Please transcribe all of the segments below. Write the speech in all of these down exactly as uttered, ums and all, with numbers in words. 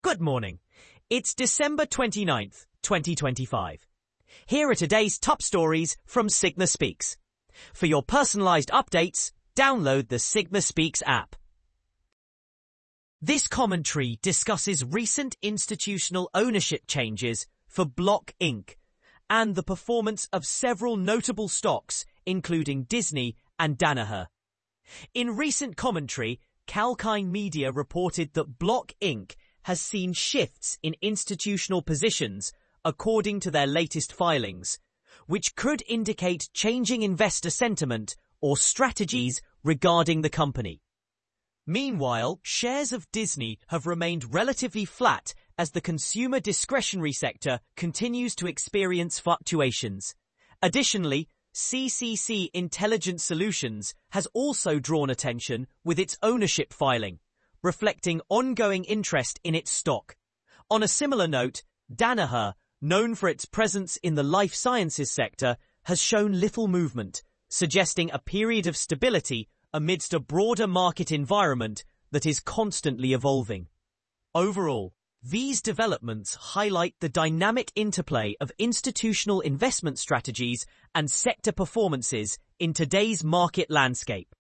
Good morning. It's December twenty-ninth, twenty twenty-five. Here are today's top stories from Sigma Speaks. For your personalized updates, download the Sigma Speaks app. This commentary discusses recent institutional ownership changes for Block Incorporated and the performance of several notable stocks, including Disney and Danaher. In recent commentary, Kalkine Media reported that Block Incorporated has seen shifts in institutional positions according to their latest filings, which could indicate changing investor sentiment or strategies regarding the company. Meanwhile, shares of Disney have remained relatively flat as the consumer discretionary sector continues to experience fluctuations. Additionally, C C C Intelligent Solutions has also drawn attention with its ownership filing, reflecting ongoing interest in its stock. On a similar note, Danaher, known for its presence in the life sciences sector, has shown little movement, suggesting a period of stability amidst a broader market environment that is constantly evolving. Overall, these developments highlight the dynamic interplay of institutional investment strategies and sector performances in today's market landscape.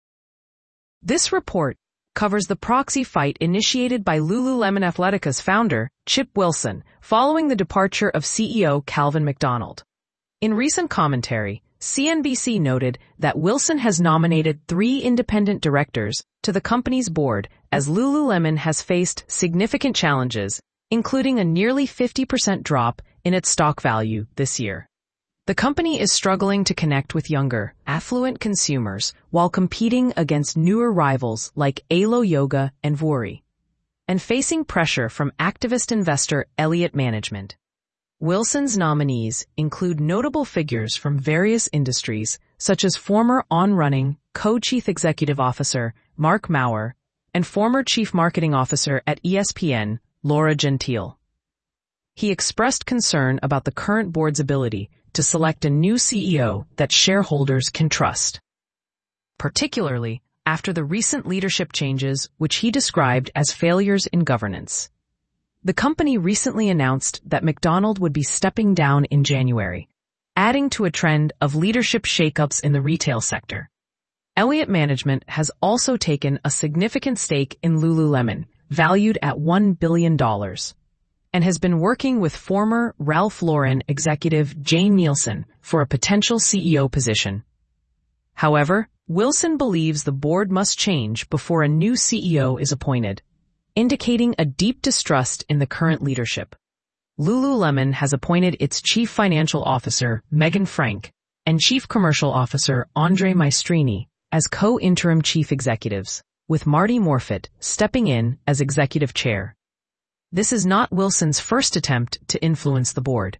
This report covers the proxy fight initiated by Lululemon Athletica's founder, Chip Wilson, following the departure of C E O Calvin McDonald. In recent commentary, C N B C noted that Wilson has nominated three independent directors to the company's board as Lululemon has faced significant challenges, including a nearly fifty percent drop in its stock value this year. The company is struggling to connect with younger, affluent consumers while competing against newer rivals like Alo Yoga and Vuori, and facing pressure from activist investor Elliott Management. Wilson's nominees include notable figures from various industries, such as former On-Running co-chief executive officer Mark Maurer and former chief marketing officer at E S P N, Laura Gentile. He expressed concern about the current board's ability to select a new C E O that shareholders can trust, particularly after the recent leadership changes which he described as failures in governance. The company recently announced that McDonald would be stepping down in January, adding to a trend of leadership shakeups in the retail sector. Elliott Management has also taken a significant stake in Lululemon, valued at one billion dollars, and has been working with former Ralph Lauren executive Jane Nielsen for a potential C E O position. However, Wilson believes the board must change before a new C E O is appointed, indicating a deep distrust in the current leadership. Lululemon has appointed its chief financial officer, Megan Frank, and chief commercial officer, Andre Maestrini, as co-interim chief executives, with Marty Morfitt stepping in as executive chair. This is not Wilson's first attempt to influence the board.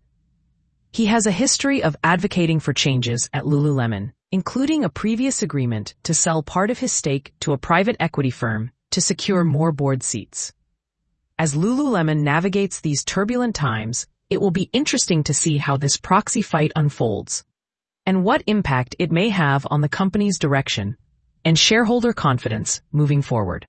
He has a history of advocating for changes at Lululemon, including a previous agreement to sell part of his stake to a private equity firm to secure more board seats. As Lululemon navigates these turbulent times, it will be interesting to see how this proxy fight unfolds, and what impact it may have on the company's direction and shareholder confidence moving forward.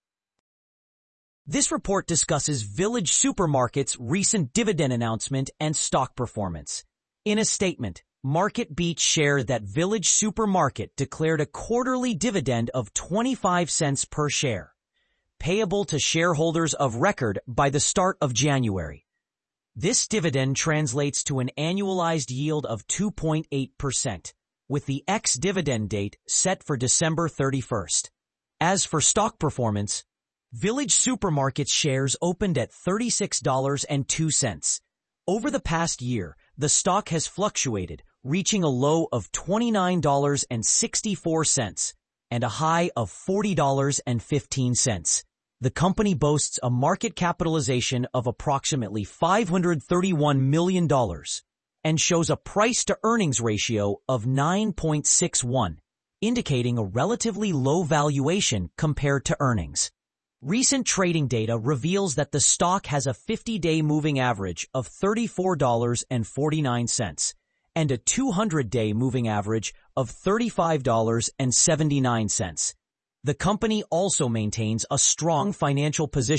This report discusses Village Supermarket's recent dividend announcement and stock performance. In a statement, MarketBeat shared that Village Supermarket declared a quarterly dividend of twenty-five cents per share, payable to shareholders of record by the start of January. This dividend translates to an annualized yield of two point eight percent, with the ex-dividend date set for December thirty-first. As for stock performance, Village Supermarket's shares opened at thirty-six dollars and two cents. Over the past year, the stock has fluctuated, reaching a low of twenty-nine dollars and sixty-four cents and a high of forty dollars and fifteen cents. The company boasts a market capitalization of approximately five hundred thirty-one million dollars and shows a price-to-earnings ratio of nine point six one, indicating a relatively low valuation compared to earnings. Recent trading data reveals that the stock has a fifty-day moving average of thirty-four dollars and forty-nine cents and a two hundred day moving average of thirty-five dollars and seventy-nine cents. The company also maintains a strong financial position,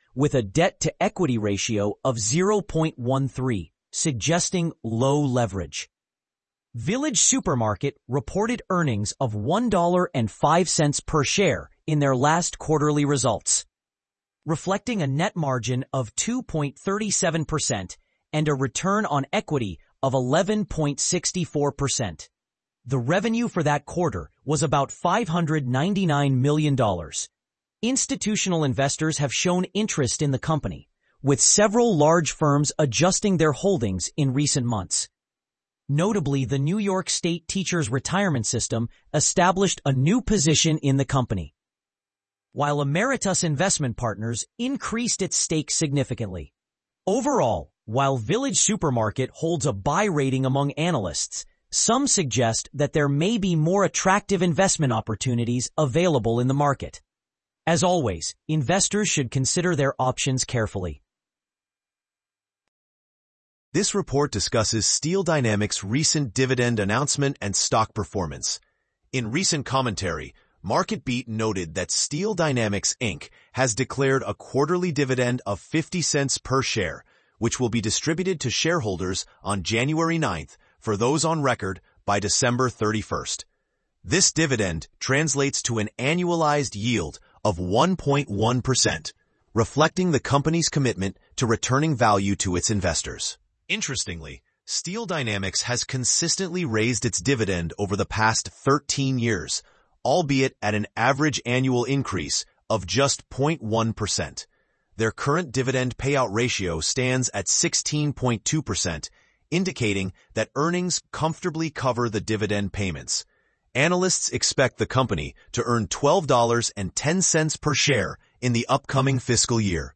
with a debt-to-equity ratio of zero point one three, suggesting low leverage. Village Supermarket reported earnings of one dollar and five cents per share in their last quarterly results, reflecting a net margin of two point three seven percent and a return on equity of eleven point six four percent. The revenue for that quarter was about five hundred ninety-nine million dollars. Institutional investors have shown interest in the company, with several large firms adjusting their holdings in recent months. Notably, the New York State Teachers' Retirement System established a new position in the company, while Emeritus Investment Partners increased its stake significantly. Overall, while Village Supermarket holds a buy rating among analysts, some suggest that there may be more attractive investment opportunities available in the market. As always, investors should consider their options carefully. This report discusses Steel Dynamics' recent dividend announcement and stock performance. In recent commentary, MarketBeat noted that Steel Dynamics, Incorporated has declared a quarterly dividend of fifty cents per share, which will be distributed to shareholders on January ninth for those on record by December thirty-first. This dividend translates to an annualized yield of one point one percent, reflecting the company's commitment to returning value to its investors. Interestingly, Steel Dynamics has consistently raised its dividend over the past thirteen years, albeit at an average annual increase of just zero point one percent. Their current dividend payout ratio stands at sixteen point two percent, indicating that earnings comfortably cover the dividend payments. Analysts expect the company to earn twelve dollars and ten cents per share in the upcoming fiscal year,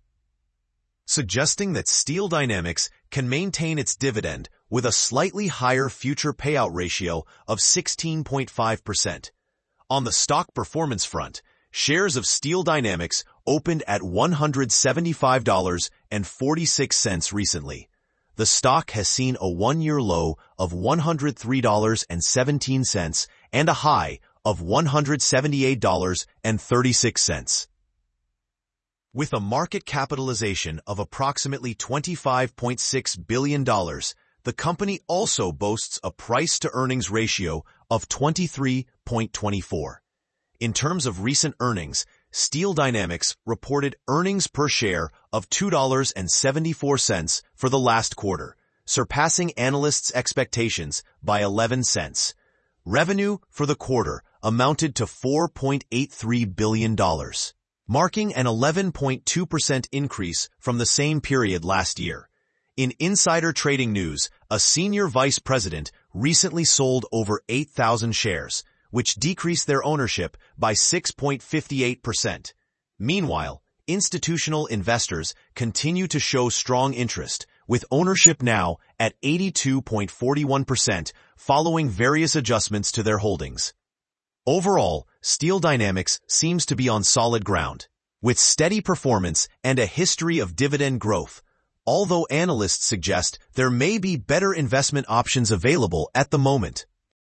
suggesting that Steel Dynamics can maintain its dividend with a slightly higher future payout ratio of sixteen point five percent. On the stock performance front, shares of Steel Dynamics opened at one hundred seventy-five dollars and forty-six cents recently. The stock has seen a one-year low of one hundred three dollars and seventeen cents and a high of one hundred seventy-eight dollars and thirty-six cents. With a market capitalization of approximately twenty-five point six billion dollars, the company also boasts a price-to-earnings ratio of twenty-three point two four. In terms of recent earnings, Steel Dynamics reported earnings per share of two dollars and seventy-four cents for the last quarter, surpassing analysts' expectations by eleven cents. Revenue for the quarter amounted to four point eight three billion dollars, marking an eleven point two percent increase from the same period last year. In insider trading news, a senior vice president recently sold over eight thousand shares, which decreased their ownership by six point five eight percent. Meanwhile, institutional investors continue to show strong interest, with ownership now at eighty-two point four one percent following various adjustments to their holdings. Overall, Steel Dynamics seems to be on solid ground, with steady performance and a history of dividend growth, although analysts suggest there may be better investment options available at the moment.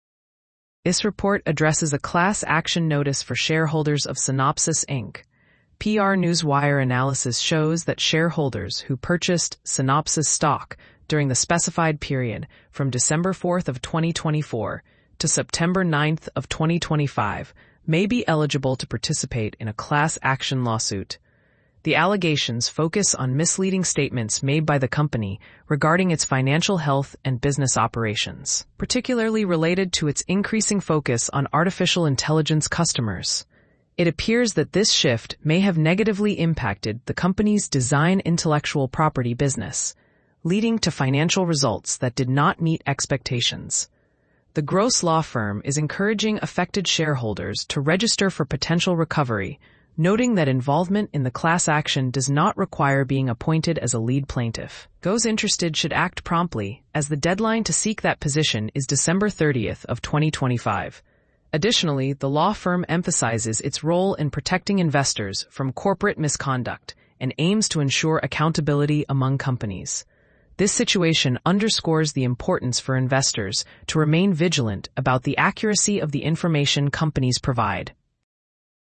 This report addresses a class action notice for shareholders of Synopsys, Incorporated. P R Newswire analysis shows that shareholders who purchased Synopsys stock during the specified period from December fourth of twenty twenty-four to September ninth of twenty twenty-five may be eligible to participate in a class action lawsuit. The allegations focus on misleading statements made by the company regarding its financial health and business operations, particularly related to its increasing focus on artificial intelligence customers. It appears that this shift may have negatively impacted the company's design intellectual property business, leading to financial results that did not meet expectations. The Gross law firm is encouraging affected shareholders to register for potential recovery, noting that involvement in the class action does not require being appointed as a lead plaintiff. Those interested should act promptly, as the deadline to seek that position is December thirtieth of twenty twenty-five. Additionally, the law firm emphasizes its role in protecting investors from corporate misconduct and aims to ensure accountability among companies. This situation underscores the importance for investors to remain vigilant about the accuracy of the information companies provide.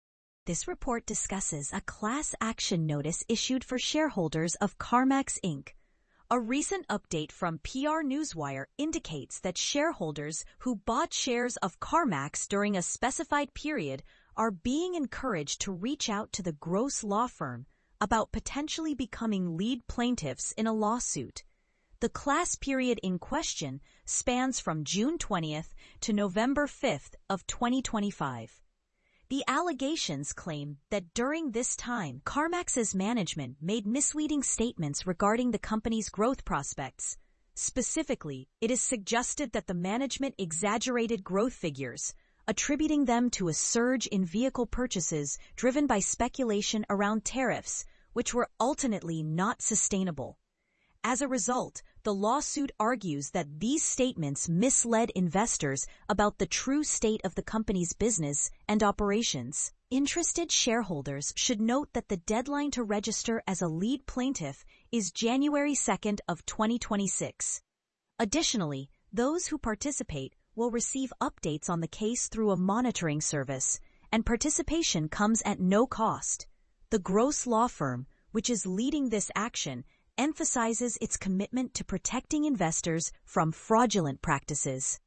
This report discusses a class action notice issued for shareholders of CarMax Incorporated. A recent update from P R Newswire indicates that shareholders who bought shares of CarMax during a specified period are being encouraged to reach out to the Gross law firm about potentially becoming lead plaintiffs in a lawsuit. The class period in question spans from June twentieth to November fifth of twenty twenty-five. The allegations claim that during this time, CarMax's management made misleading statements regarding the company's growth prospects. Specifically, it is suggested that the management exaggerated growth figures, attributing them to a surge in vehicle purchases driven by speculation around tariffs, which were ultimately not sustainable. As a result, the lawsuit argues that these statements misled investors about the true state of the company's business and operations. Interested shareholders should note that the deadline to register as a lead plaintiff is January second of twenty twenty-six. Additionally, those who participate will receive updates on the case through a monitoring service, and participation comes at no cost. The Gross law firm, which is leading this action, emphasizes its commitment to protecting investors from fraudulent practices.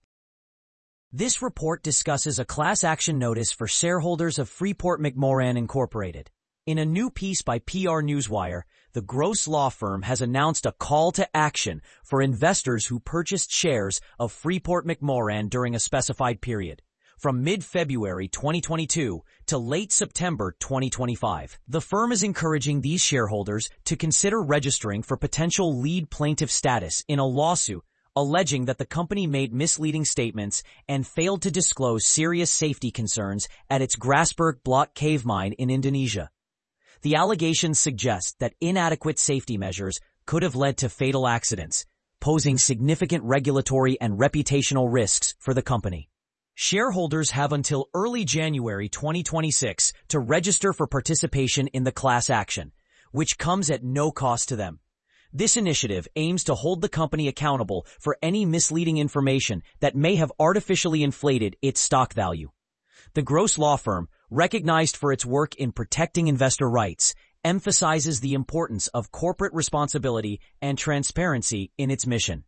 This report discusses a class action notice for shareholders of Freeport-McMoRan Incorporated. In a new piece by P R Newswire, the Gross law firm has announced a call to action for investors who purchased shares of Freeport-McMoRan during a specified period, from mid-February twenty twenty-two to late September twenty twenty-five. The firm is encouraging these shareholders to consider registering for potential lead plaintiff status in a lawsuit alleging that the company made misleading statements and failed to disclose serious safety concerns at its Grasberg Block cave mine in Indonesia. The allegations suggest that inadequate safety measures could have led to fatal accidents, posing significant regulatory and reputational risks for the company. Shareholders have until early January twenty twenty-six to register for participation in the class action, which comes at no cost to them. This initiative aims to hold the company accountable for any misleading information that may have artificially inflated its stock value. The Gross law firm, recognized for its work in protecting investor rights, emphasizes the importance of corporate responsibility and transparency in its mission.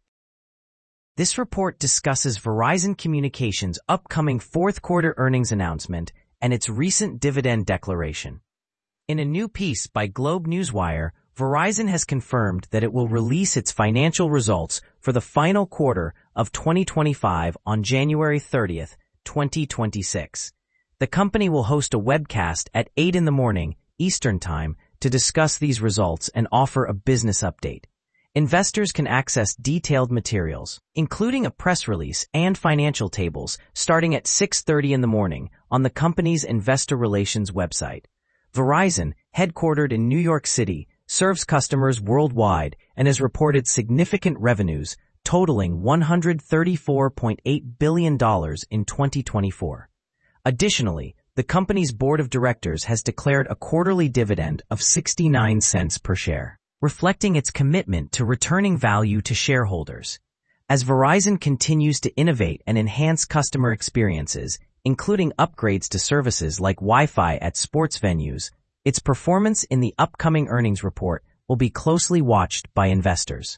This report discusses Verizon Communications' upcoming fourth quarter earnings announcement and its recent dividend declaration. In a new piece by Globe Newswire, Verizon has confirmed that it will release its financial results for the final quarter of twenty twenty-five on January thirtieth, twenty twenty-six. The company will host a webcast at eight in the morning Eastern Time to discuss these results and offer a business update. Investors can access detailed materials, including a press release and financial tables, starting at six thirty in the morning on the company's investor relations website. Verizon, headquartered in New York City, serves customers worldwide and has reported significant revenues totaling one hundred thirty-four point eight billion dollars in twenty twenty-four. Additionally, the company's board of directors has declared a quarterly dividend of sixty-nine cents per share, reflecting its commitment to returning value to shareholders. As Verizon continues to innovate and enhance customer experiences, including upgrades to services like Wi-Fi at sports venues, its performance in the upcoming earnings report will be closely watched by investors.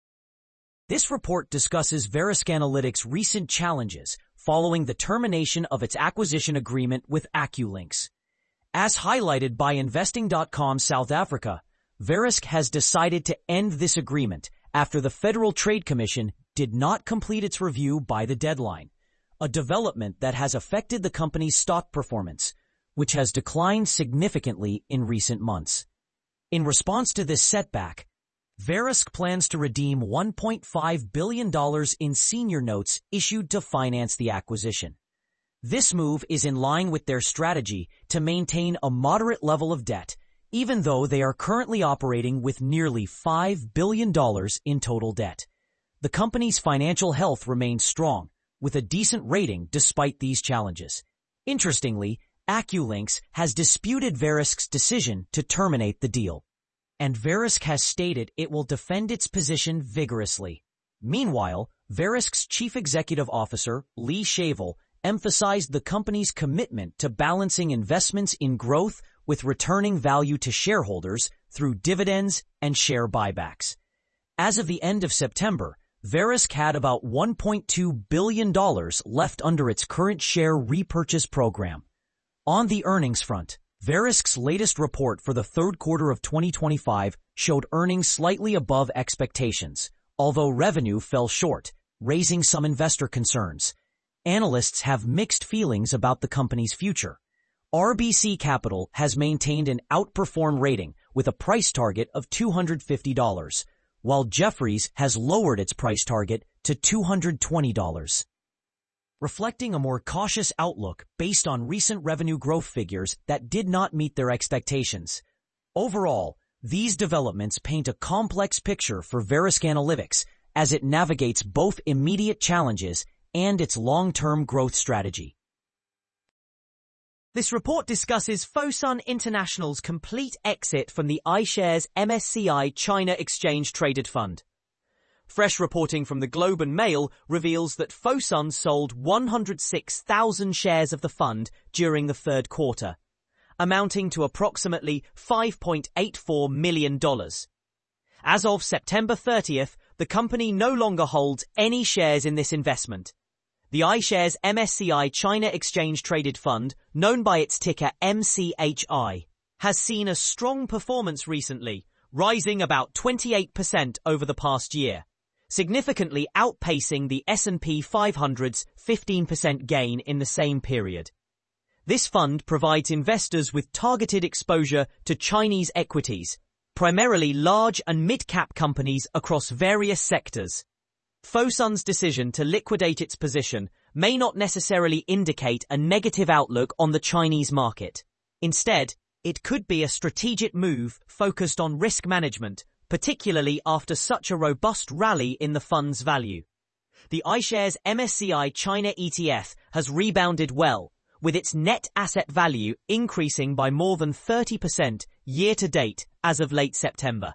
This report discusses Verisk Analytics' recent challenges following the termination of its acquisition agreement with AccuLynx. As highlighted by Investing dot com South Africa, Verisk has decided to end this agreement after the Federal Trade Commission did not complete its review by the deadline, a development that has affected the company's stock performance, which has declined significantly in recent months. In response to this setback, Verisk plans to redeem one point five billion dollars in senior notes issued to finance the acquisition. This move is in line with their strategy to maintain a moderate level of debt, even though they are currently operating with nearly five billion dollars in total debt. The company's financial health remains strong, with a decent rating despite these challenges. Interestingly, AccuLynx has disputed Verisk's decision to terminate the deal, and Verisk has stated it will defend its position vigorously. Meanwhile, Verisk's chief executive officer, Lee Shavel, emphasized the company's commitment to balancing investments in growth with returning value to shareholders through dividends and share buybacks. As of the end of September, Verisk had about one point two billion dollars left under its current share repurchase program. On the earnings front, Verisk's latest report for the third quarter of twenty twenty-five showed earnings slightly above expectations, although revenue fell short, raising some investor concerns. Analysts have mixed feelings about the company's future. R B C Capital has maintained an outperform rating with a price target of two hundred fifty dollars, while Jefferies has lowered its price target to two hundred twenty dollars. Reflecting a more cautious outlook based on recent revenue growth figures that did not meet their expectations. Overall, these developments paint a complex picture for Verisk Analytics as it navigates both immediate challenges and its long-term growth strategy. This report discusses Fosun International's complete exit from the iShares M S C I China Exchange Traded Fund. Fresh reporting from the Globe and Mail reveals that Fosun sold one hundred six thousand shares of the fund during the third quarter, amounting to approximately five point eight four million dollars. As of September thirtieth, the company no longer holds any shares in this investment. The iShares M S C I China Exchange Traded Fund, known by its ticker M C H I, has seen a strong performance recently, rising about twenty-eight percent over the past year, significantly outpacing the S and P five hundred's fifteen percent gain in the same period. This fund provides investors with targeted exposure to Chinese equities, primarily large and mid-cap companies across various sectors. Fosun's decision to liquidate its position may not necessarily indicate a negative outlook on the Chinese market. Instead, it could be a strategic move focused on risk management, particularly after such a robust rally in the fund's value. The iShares M S C I China E T F has rebounded well, with its net asset value increasing by more than thirty percent year-to-date as of late September.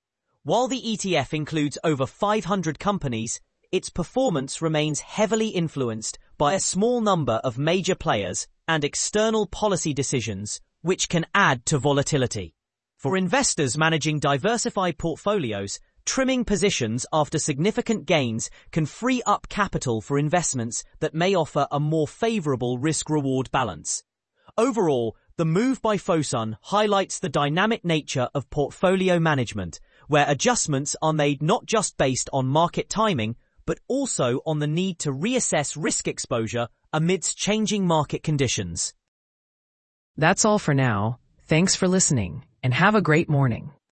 While the E T F includes over five hundred companies, its performance remains heavily influenced by a small number of major players and external policy decisions, which can add to volatility. For investors managing diversified portfolios, trimming positions after significant gains can free up capital for investments that may offer a more favorable risk-reward balance. Overall, the move by Fosun highlights the dynamic nature of portfolio management, where adjustments are made not just based on market timing, but also on the need to reassess risk exposure amidst changing market conditions. That's all for now. Thanks for listening, and have a great morning.